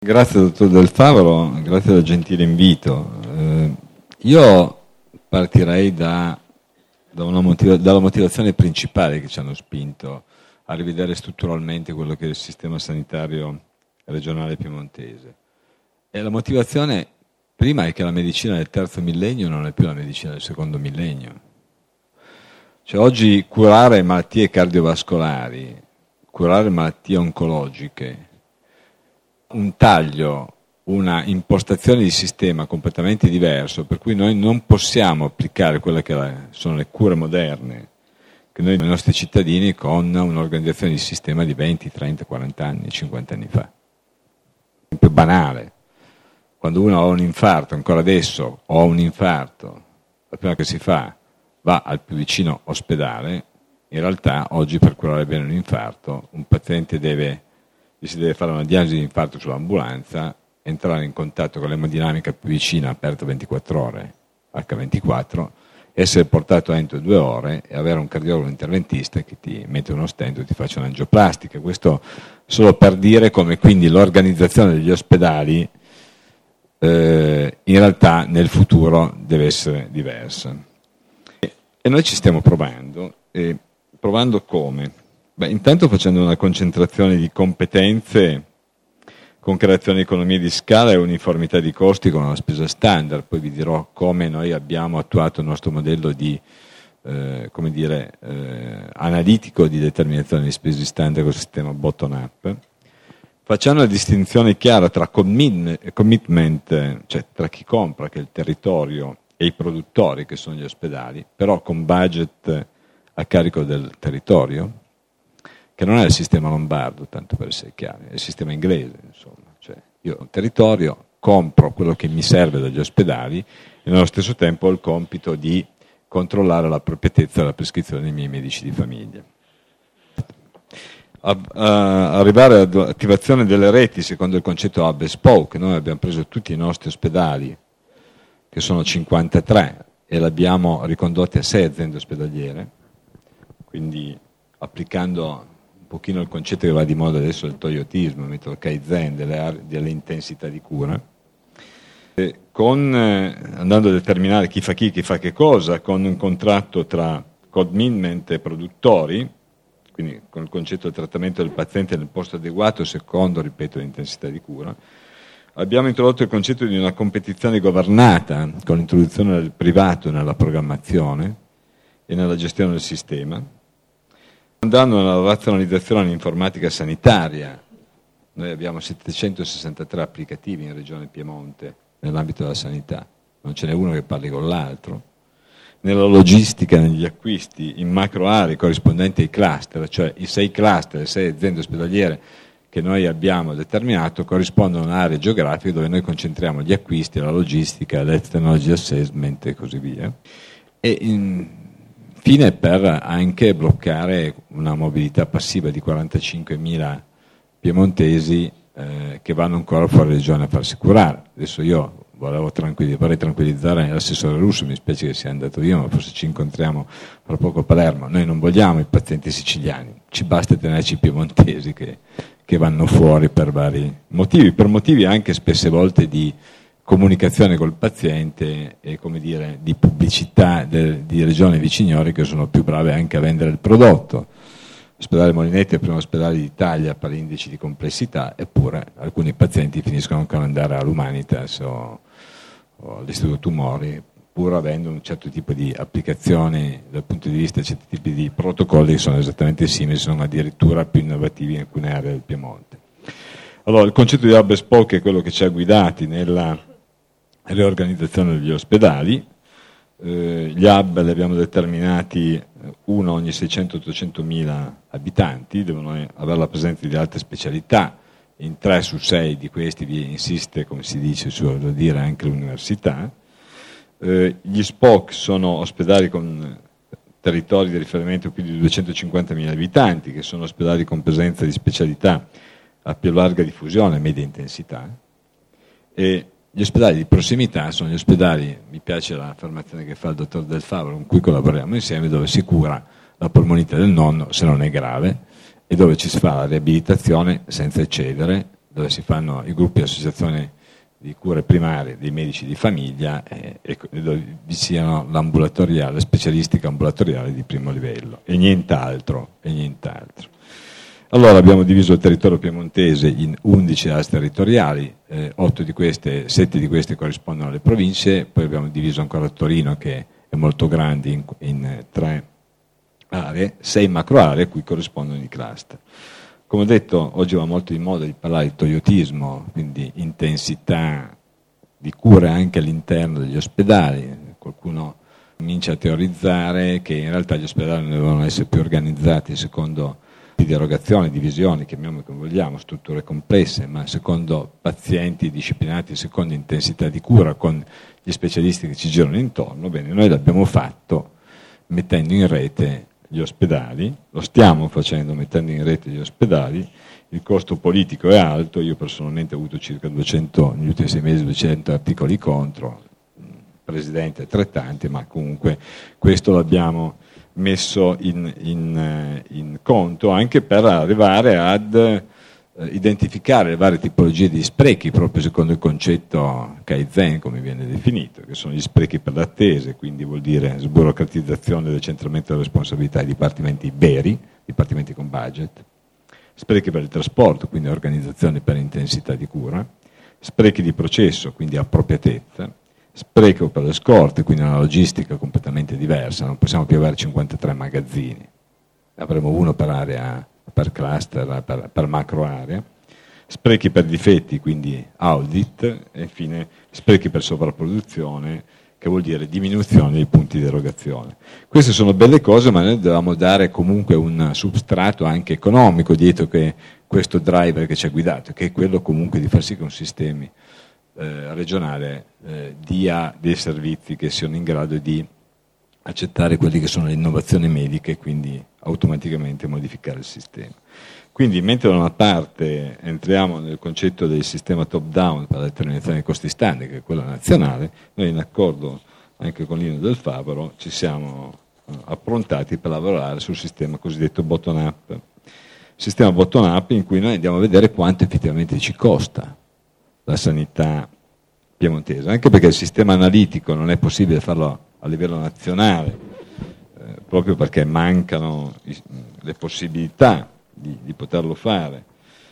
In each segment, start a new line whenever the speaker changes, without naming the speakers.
Grazie dottor Del Favaro, grazie del gentile invito. Io partirei dalla motivazione principale che ci hanno spinto a rivedere strutturalmente quello che è il sistema sanitario regionale piemontese. E la motivazione prima è che la medicina del terzo millennio non è più la medicina del secondo millennio. Cioè oggi curare malattie cardiovascolari, curare malattie oncologiche, un taglio, una impostazione di sistema completamente diverso, per cui noi non possiamo applicare quelle che sono le cure moderne che noi ai nostri cittadini con un'organizzazione di sistema di 20, 30, 40 anni, 50 anni fa. È più banale. Quando uno ha un infarto, ancora adesso ho un infarto, la prima che si fa va al più vicino ospedale. In realtà oggi per curare bene un infarto un paziente si deve fare una diagnosi di infarto sull'ambulanza, entrare in contatto con l'emodinamica più vicina, aperta 24 ore, H24, essere portato entro 2 ore e avere un cardiologo interventista che ti mette uno stent e ti faccia un'angioplastica. Questo solo per dire come quindi l'organizzazione degli ospedali in realtà nel futuro deve essere diversa. E noi ci stiamo provando. E provando come? Intanto facendo una concentrazione di competenze con creazione di economie di scala e uniformità di costi con una spesa standard. Poi vi dirò come noi abbiamo attuato il nostro modello di analitico di determinazione di spese standard con il sistema bottom up. Facciamo una distinzione chiara tra commitment, cioè tra chi compra, che è il territorio, e i produttori, che sono gli ospedali, però con budget a carico del territorio, che non è il sistema lombardo, tanto per essere chiari, è il sistema inglese, insomma. Cioè, io ho un territorio, compro quello che mi serve dagli ospedali e nello stesso tempo ho il compito di controllare l'appropriatezza della prescrizione dei miei medici di famiglia. Arrivare all'attivazione delle reti secondo il concetto hub and spoke. Noi abbiamo preso tutti i nostri ospedali, che sono 53, e l'abbiamo ricondotti a 6 aziende ospedaliere, quindi applicando un pochino il concetto che va di moda adesso del toyotismo, il metodo Kaizen, delle intensità di cura, andando a determinare chi fa che cosa, con un contratto tra commitment e produttori, quindi con il concetto del trattamento del paziente nel posto adeguato secondo, ripeto, l'intensità di cura. Abbiamo introdotto il concetto di una competizione governata con l'introduzione del privato nella programmazione e nella gestione del sistema, andando alla razionalizzazione dell'informatica sanitaria. Noi abbiamo 763 applicativi in Regione Piemonte nell'ambito della sanità, non ce n'è uno che parli con l'altro. Nella logistica, negli acquisti, in macro aree corrispondenti ai cluster, cioè i 6 cluster, le 6 aziende ospedaliere che noi abbiamo determinato corrispondono a un'area geografica dove noi concentriamo gli acquisti, la logistica, l'health technology assessment e così via. E infine per anche bloccare una mobilità passiva di 45.000 piemontesi che vanno ancora fuori regione a farsi curare. Adesso io vorrei tranquillizzare l'assessore Russo, mi spiace che sia andato via, ma forse ci incontriamo fra poco a Palermo. Noi non vogliamo i pazienti siciliani, ci basta tenerci i piemontesi che vanno fuori per vari motivi anche spesse volte di comunicazione col paziente e di pubblicità di regioni viciniori che sono più brave anche a vendere il prodotto. L'ospedale Molinetti è il primo ospedale d'Italia per indici di complessità, eppure alcuni pazienti finiscono ancora ad andare all'Humanitas o all'Istituto Tumori, pur avendo un certo tipo di applicazioni dal punto di vista, certi tipi di protocolli che sono esattamente simili, sono addirittura più innovativi in alcune aree del Piemonte. Allora, il concetto di hub and spoke è quello che ci ha guidati nella riorganizzazione degli ospedali. Gli hub li abbiamo determinati uno ogni 600-800 mila abitanti, devono avere la presenza di altre specialità. In 3 su 6 di questi vi insiste, come si dice, vuol dire anche l'università. Gli SPOC sono ospedali con territori di riferimento più di 250.000 abitanti, che sono ospedali con presenza di specialità a più larga diffusione e media intensità. E gli ospedali di prossimità sono gli ospedali, mi piace l'affermazione che fa il dottor Del Favaro, con cui collaboriamo insieme, dove si cura la polmonite del nonno se non è grave e dove ci si fa la riabilitazione senza eccedere dove si fanno i gruppi associazioni di cure primarie dei medici di famiglia e dove vi siano l'ambulatoriale, specialistica ambulatoriale di primo livello e nient'altro. Allora abbiamo diviso il territorio piemontese in 11 AS territoriali, 7 di queste corrispondono alle province, poi abbiamo diviso ancora Torino che è molto grande in 3 aree, 6 macro aree a cui corrispondono i cluster. Come ho detto, oggi va molto di moda di parlare di toyotismo, quindi intensità di cure anche all'interno degli ospedali. Qualcuno comincia a teorizzare che in realtà gli ospedali non devono essere più organizzati secondo di erogazione, divisioni, chiamiamole come vogliamo, strutture complesse, ma secondo pazienti disciplinati, secondo intensità di cura, con gli specialisti che ci girano intorno. Bene, noi l'abbiamo fatto mettendo in rete gli ospedali, lo stiamo facendo mettendo in rete gli ospedali, il costo politico è alto, io personalmente ho avuto circa 200, negli ultimi 6 mesi 200 articoli contro, Presidente altrettanti, ma comunque questo l'abbiamo messo in conto anche per arrivare ad identificare le varie tipologie di sprechi, proprio secondo il concetto Kaizen, come viene definito, che sono gli sprechi per le attese, quindi vuol dire sburocratizzazione e decentramento delle responsabilità ai dipartimenti veri, dipartimenti con budget, sprechi per il trasporto, quindi organizzazione per intensità di cura, sprechi di processo, quindi appropriatezza, spreco per le scorte, quindi una logistica completamente diversa, non possiamo più avere 53 magazzini, avremo uno per area, per cluster, per macro area, sprechi per difetti, quindi audit, e infine sprechi per sovrapproduzione, che vuol dire diminuzione dei punti di erogazione. Queste sono belle cose, ma noi dovevamo dare comunque un substrato anche economico dietro questo driver che ci ha guidato, che è quello comunque di far sì che un sistema regionale dia dei servizi che siano in grado di accettare quelle che sono le innovazioni mediche e quindi automaticamente modificare il sistema. Quindi mentre da una parte entriamo nel concetto del sistema top down per la determinazione dei costi standard, che è quello nazionale, noi in accordo anche con l'Ino del Favaro ci siamo approntati per lavorare sul sistema cosiddetto bottom up, sistema bottom up in cui noi andiamo a vedere quanto effettivamente ci costa la sanità piemontese, anche perché il sistema analitico non è possibile farlo a livello nazionale, proprio perché mancano le possibilità di poterlo fare,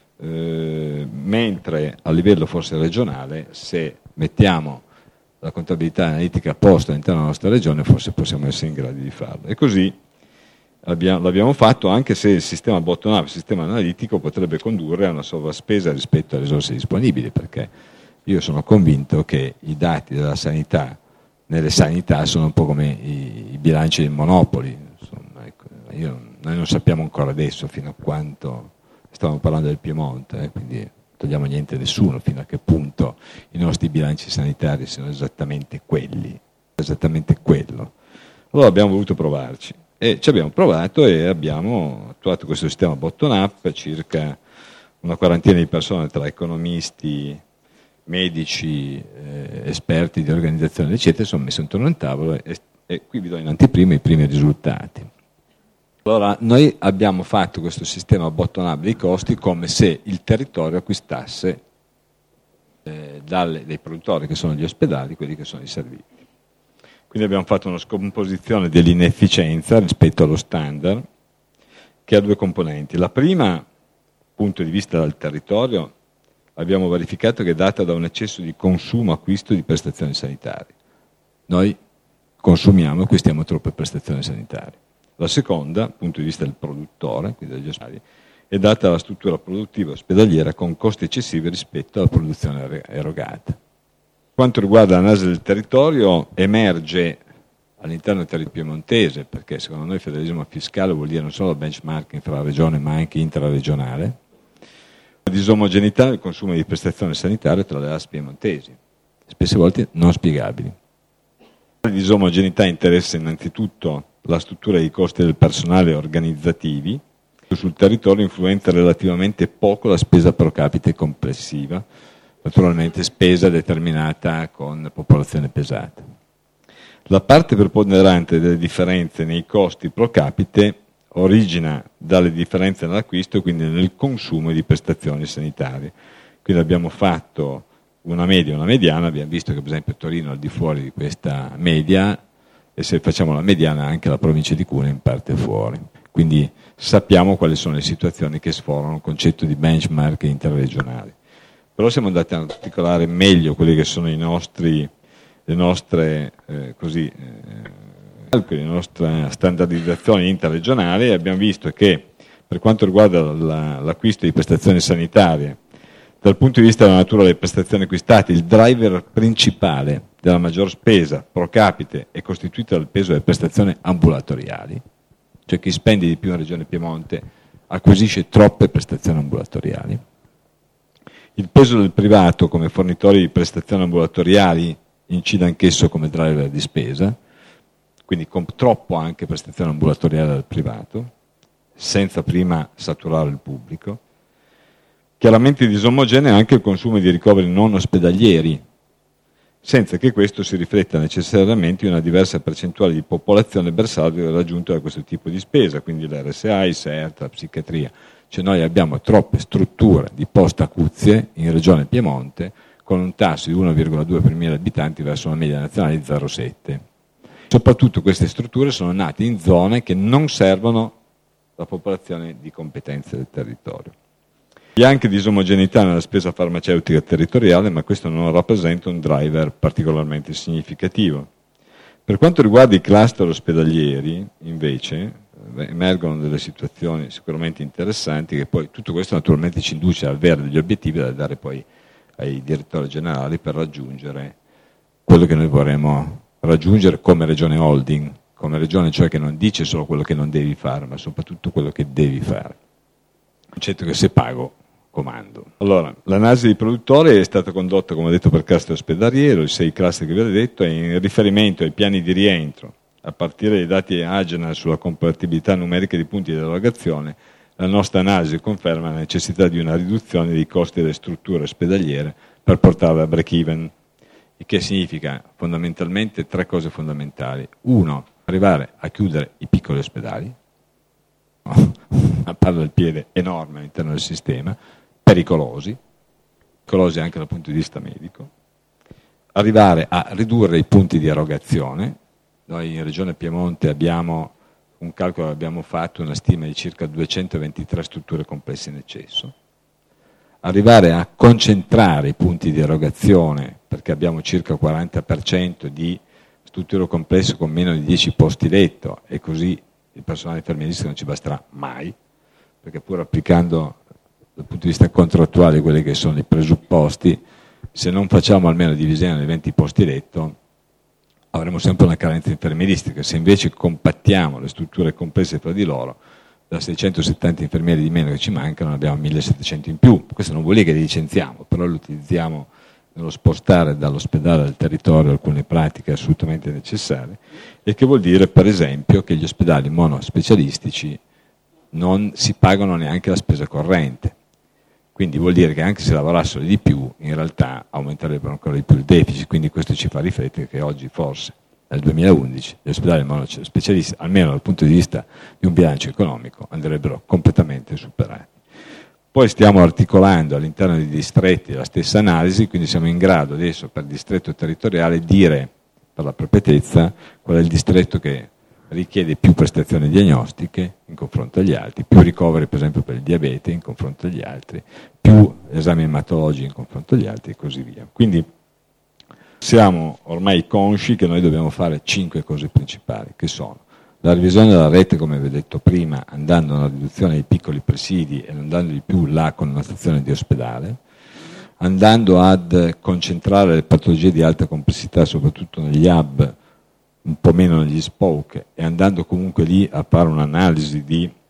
mentre a livello forse regionale, se mettiamo la contabilità analitica a posto all'interno della nostra regione, forse possiamo essere in grado di farlo. E così l'abbiamo fatto, anche se il sistema bottom up, il sistema analitico, potrebbe condurre a una sovraspesa rispetto alle risorse disponibili, perché io sono convinto che i dati della sanità nelle sanità sono un po' come i bilanci dei monopoli. Insomma, ecco, noi non sappiamo ancora adesso fino a quanto, stavamo parlando del Piemonte, quindi non togliamo niente a nessuno, fino a che punto i nostri bilanci sanitari sono esattamente quelli, esattamente quello. Allora abbiamo voluto provarci e ci abbiamo provato e abbiamo attuato questo sistema bottom up, circa una quarantina di persone tra economisti, medici, esperti di organizzazione eccetera, sono messi intorno a un tavolo e qui vi do in anteprima i primi risultati. Allora noi abbiamo fatto questo sistema bottom up dei costi come se il territorio acquistasse dei produttori che sono gli ospedali, quelli che sono i servizi. Quindi abbiamo fatto una scomposizione dell'inefficienza rispetto allo standard che ha 2 componenti. La prima, punto di vista del territorio, abbiamo verificato che è data da un eccesso di consumo acquisto di prestazioni sanitarie. Noi consumiamo e acquistiamo troppe prestazioni sanitarie. La seconda, punto di vista del produttore, quindi degli ospedali, è data dalla struttura produttiva ospedaliera con costi eccessivi rispetto alla produzione erogata. Quanto riguarda l'analisi del territorio, emerge all'interno del territorio piemontese, perché secondo noi il federalismo fiscale vuol dire non solo benchmarking fra la regione ma anche intraregionale, la disomogeneità nel consumo di prestazioni sanitarie tra le AS piemontesi, spesse volte non spiegabili. La disomogeneità interessa innanzitutto la struttura dei costi del personale organizzativi, sul territorio influenza relativamente poco la spesa pro capite complessiva, naturalmente spesa determinata con popolazione pesata. La parte preponderante delle differenze nei costi pro capite origina dalle differenze nell'acquisto e quindi nel consumo di prestazioni sanitarie, Quindi abbiamo fatto una media e una mediana, abbiamo visto che per esempio Torino è al di fuori di questa media, e se facciamo la mediana anche la provincia di Cuneo in parte fuori. Quindi sappiamo quali sono le situazioni che sforano il concetto di benchmark interregionali. Però siamo andati a articolare meglio quelli che sono le nostre calcoli, la nostra standardizzazione interregionale, e abbiamo visto che per quanto riguarda l'acquisto di prestazioni sanitarie, dal punto di vista della natura delle prestazioni acquistate, il driver principale della maggior spesa pro capite è costituito dal peso delle prestazioni ambulatoriali, cioè chi spende di più in Regione Piemonte acquisisce troppe prestazioni ambulatoriali. Il peso del privato come fornitore di prestazioni ambulatoriali incide anch'esso come driver di spesa, quindi con troppo anche prestazioni ambulatoriali dal privato, senza prima saturare il pubblico. Chiaramente disomogeneo è anche il consumo di ricoveri non ospedalieri, senza che questo si rifletta necessariamente in una diversa percentuale di popolazione bersaglio raggiunta da questo tipo di spesa, quindi l'RSA, i SERT, la psichiatria. Cioè noi abbiamo troppe strutture di post-acuzie in Regione Piemonte con un tasso di 1,2 per mille abitanti verso una media nazionale di 0,7. Soprattutto queste strutture sono nate in zone che non servono la popolazione di competenze del territorio. C'è anche disomogeneità nella spesa farmaceutica territoriale, ma questo non rappresenta un driver particolarmente significativo. Per quanto riguarda i cluster ospedalieri, invece, emergono delle situazioni sicuramente interessanti, che poi tutto questo naturalmente ci induce a avere degli obiettivi da dare poi ai direttori generali per raggiungere quello che noi vorremmo raggiungere come regione holding, come regione cioè che non dice solo quello che non devi fare, ma soprattutto quello che devi fare. Concetto che se pago, comando. Allora, l'analisi dei produttori è stata condotta, come ho detto, per cluster ospedaliero, i 6 cluster che vi ho detto, e in riferimento ai piani di rientro, a partire dai dati Agenas sulla compatibilità numerica di punti di erogazione, la nostra analisi conferma la necessità di una riduzione dei costi delle strutture ospedaliere per portarle a break-even, il che significa fondamentalmente 3 cose fondamentali. 1, arrivare a chiudere i piccoli ospedali, una palla al piede enorme all'interno del sistema, pericolosi anche dal punto di vista medico, arrivare a ridurre i punti di erogazione. Noi in Regione Piemonte abbiamo un calcolo, abbiamo fatto una stima di circa 223 strutture complesse in eccesso, arrivare a concentrare i punti di erogazione, perché abbiamo circa il 40% di strutture complesse con meno di 10 posti letto, e così il personale infermieristico non ci basterà mai, perché pur applicando dal punto di vista contrattuale quelli che sono i presupposti, se non facciamo almeno divisione dei 20 posti letto avremo sempre una carenza infermieristica. Se invece compattiamo le strutture complesse tra di loro, da 670 infermieri di meno che ci mancano abbiamo 1700 in più. Questo non vuol dire che li licenziamo, però lo utilizziamo nello spostare dall'ospedale al territorio alcune pratiche assolutamente necessarie, e che vuol dire per esempio che gli ospedali monospecialistici non si pagano neanche la spesa corrente. Quindi vuol dire che anche se lavorassero di più, in realtà aumenterebbero ancora di più il deficit, quindi questo ci fa riflettere che oggi forse, nel 2011, gli ospedali monospecialisti, almeno dal punto di vista di un bilancio economico, andrebbero completamente superati. Poi stiamo articolando all'interno dei distretti la stessa analisi, quindi siamo in grado adesso per distretto territoriale dire per l'appropriatezza qual è il distretto che richiede più prestazioni diagnostiche in confronto agli altri, più ricoveri per esempio per il diabete in confronto agli altri, più esami ematologici in confronto agli altri e così via. Quindi siamo ormai consci che noi dobbiamo fare 5 cose principali, che sono la revisione della rete, come vi ho detto prima, andando a una riduzione dei piccoli presidi e non dando di più la connotazione di ospedale, andando ad concentrare le patologie di alta complessità soprattutto negli hub, un po' meno negli spoke, e andando comunque lì a fare un'analisi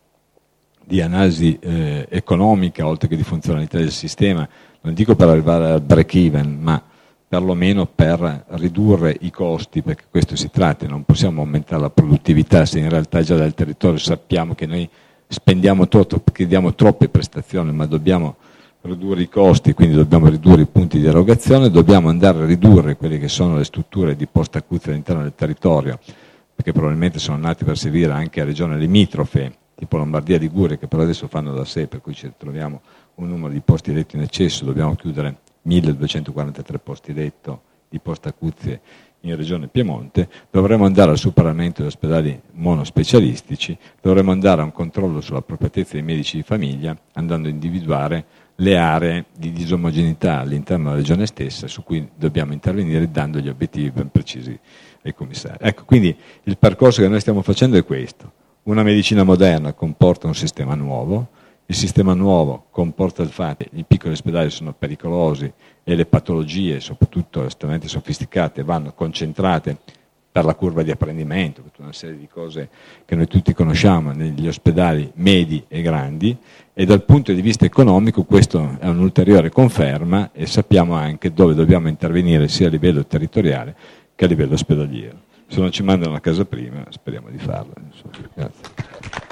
di analisi economica oltre che di funzionalità del sistema, non dico per arrivare al break even, ma perlomeno per ridurre i costi, perché questo si tratta, non possiamo aumentare la produttività se in realtà già dal territorio sappiamo che noi spendiamo tutto perché diamo troppe prestazioni, ma dobbiamo ridurre i costi, quindi dobbiamo ridurre i punti di erogazione, dobbiamo andare a ridurre quelle che sono le strutture di post-acuzia all'interno del territorio, perché probabilmente sono nati per servire anche a regioni limitrofe, tipo Lombardia e Liguria, che però adesso fanno da sé, per cui ci ritroviamo un numero di posti letto in eccesso, dobbiamo chiudere 1243 posti letto di post-acuzie in Regione Piemonte, dovremo andare al superamento degli ospedali monospecialistici, dovremo andare a un controllo sull'appropriatezza dei medici di famiglia, andando a individuare le aree di disomogeneità all'interno della regione stessa su cui dobbiamo intervenire dando gli obiettivi ben precisi ai commissari. Ecco, quindi il percorso che noi stiamo facendo è questo. Una medicina moderna comporta un sistema nuovo, il sistema nuovo comporta il fatto che i piccoli ospedali sono pericolosi e le patologie, soprattutto estremamente sofisticate, vanno concentrate per la curva di apprendimento, per tutta una serie di cose che noi tutti conosciamo negli ospedali medi e grandi, e dal punto di vista economico questo è un'ulteriore conferma e sappiamo anche dove dobbiamo intervenire sia a livello territoriale che a livello ospedaliero. Se non ci mandano a casa prima, speriamo di farlo. Grazie.